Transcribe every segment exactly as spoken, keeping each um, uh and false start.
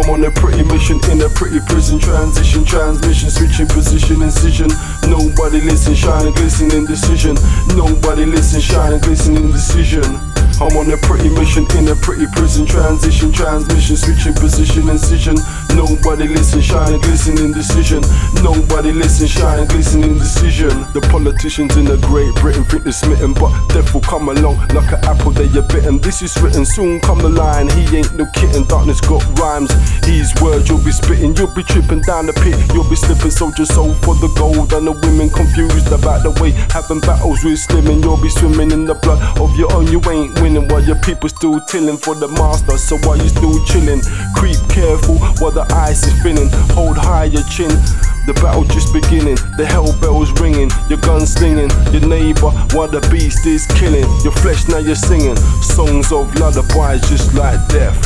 I'm on a pretty mission in a pretty prison. Transition, transmission, switching position, incision. Nobody listen, shine and glisten, indecision. Nobody listen, shine and glisten, indecision. I'm on a pretty mission in a pretty prison. Transition, transmission, switching position, incision. Nobody listen, shine and glisten, indecision. Nobody listen, shine and glisten, indecision. The politicians in the Great Britain think they're smitten, but death will come along like an apple they are bitten. This is written, soon come the line. He ain't no kitten, darkness got rhymes. His words you'll be spitting, you'll be tripping down the pit. You'll be slipping, soldier soul for the gold. And the women confused about the way having battles with slimming. You'll be swimming in the blood of your own, you ain't winning while your people still tilling for the master. So while you still chilling, creep careful while the ice is thinning. Hold high your chin, the battle just beginning. The hell bells ringing, your gun slinging. Your neighbor while the beast is killing. Your flesh now you're singing songs of lullabies just like death.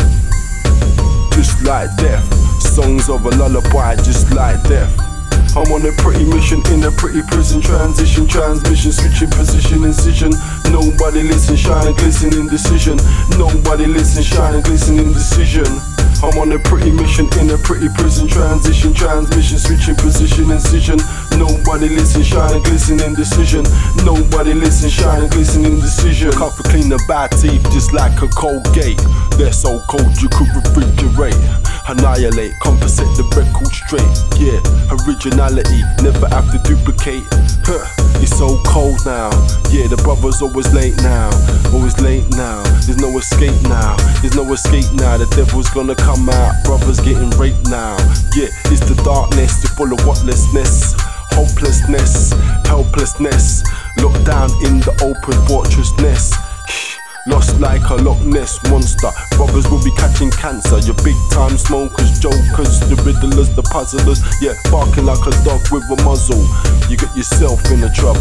Just like death. Songs of a lullaby just like death. I'm on a pretty mission in a pretty prison. Transition, transmission, switching position, incision. Nobody listen, shine and glisten, indecision. Nobody listen, shine and glisten, indecision. I'm on a pretty mission in a pretty prison. Transition, transmission, switching position, incision. Nobody listen, shine and glisten, indecision. Nobody listen, shine and glisten, indecision. Cut for clean the bad teeth just like a Colgate. They're so cold you could refrigerate. Annihilate, compensate the record straight. Yeah, originality, never have to duplicate. Huh, it's so cold now. Yeah, the brother's always late now. Always late now. There's no escape now. There's no escape now. The devil's gonna come out. Brothers getting raped now. Yeah, it's the darkness. You're full of whatlessness, hopelessness, helplessness. Locked down in the open fortress nest. Lost like a Loch Ness monster. Brothers will be catching cancer. Your big time smokers, jokers, the riddlers, the puzzlers. Yeah, barking like a dog with a muzzle. You get yourself in a trouble.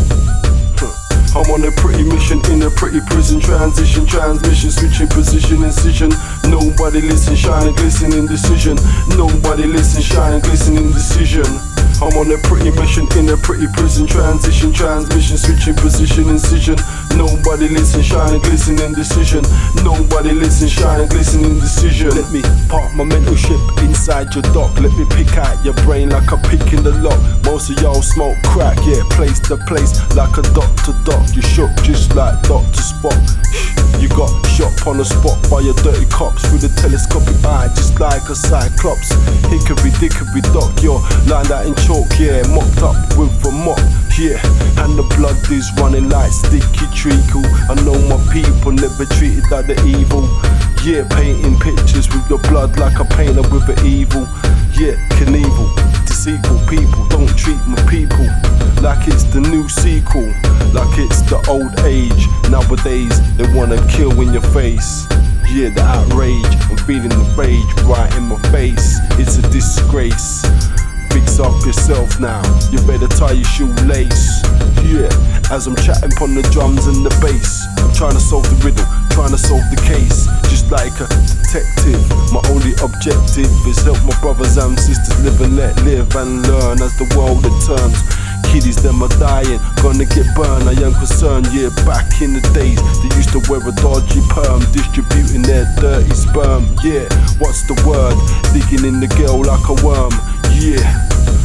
I'm on a pretty mission in a pretty prison. Transition, transmission, switching position, incision. Nobody listen, shine and glisten, indecision. Nobody listen, shine and glisten, indecision. I'm on a pretty mission in a pretty prison. Transition, transmission, switching position, incision. Nobody listen, shine and glisten, indecision. Nobody listen, shine and glisten, indecision. Let me park my mental ship inside your dock. Let me pick out your brain like a pick in the lock. Most of y'all smoke crack, yeah, place to place like a dot to dot. You shook just like Doctor Spock. You got shot on the spot by your dirty cops through the telescopic eye, just like a cyclops. Hickory dickory dock, you're lined out in chalk, yeah, mopped up with a mop, yeah. And the blood is running like sticky treacle. I know my people never treated like the evil. Yeah, painting pictures with your blood like a painter with an evil. Yeah, Knievel, deceitful people don't treat my people like it's the new sequel, like it's the old age. Nowadays they wanna kill in your face. Yeah, the outrage, I'm feeling the rage right in my face. It's a disgrace. Fix up yourself now, you better tie your shoelace. Yeah, as I'm chatting upon the drums and the bass, I'm trying to solve the riddle, trying to solve the case. Just like a detective, my only objective is help my brothers and sisters live and let live and learn as the world returns. Kiddies, them are dying, gonna get burned, I am concerned. Yeah, back in the days, they used to wear a dodgy perm, distributing their dirty sperm. Yeah, what's the word? Digging in the girl like a worm. Yeah,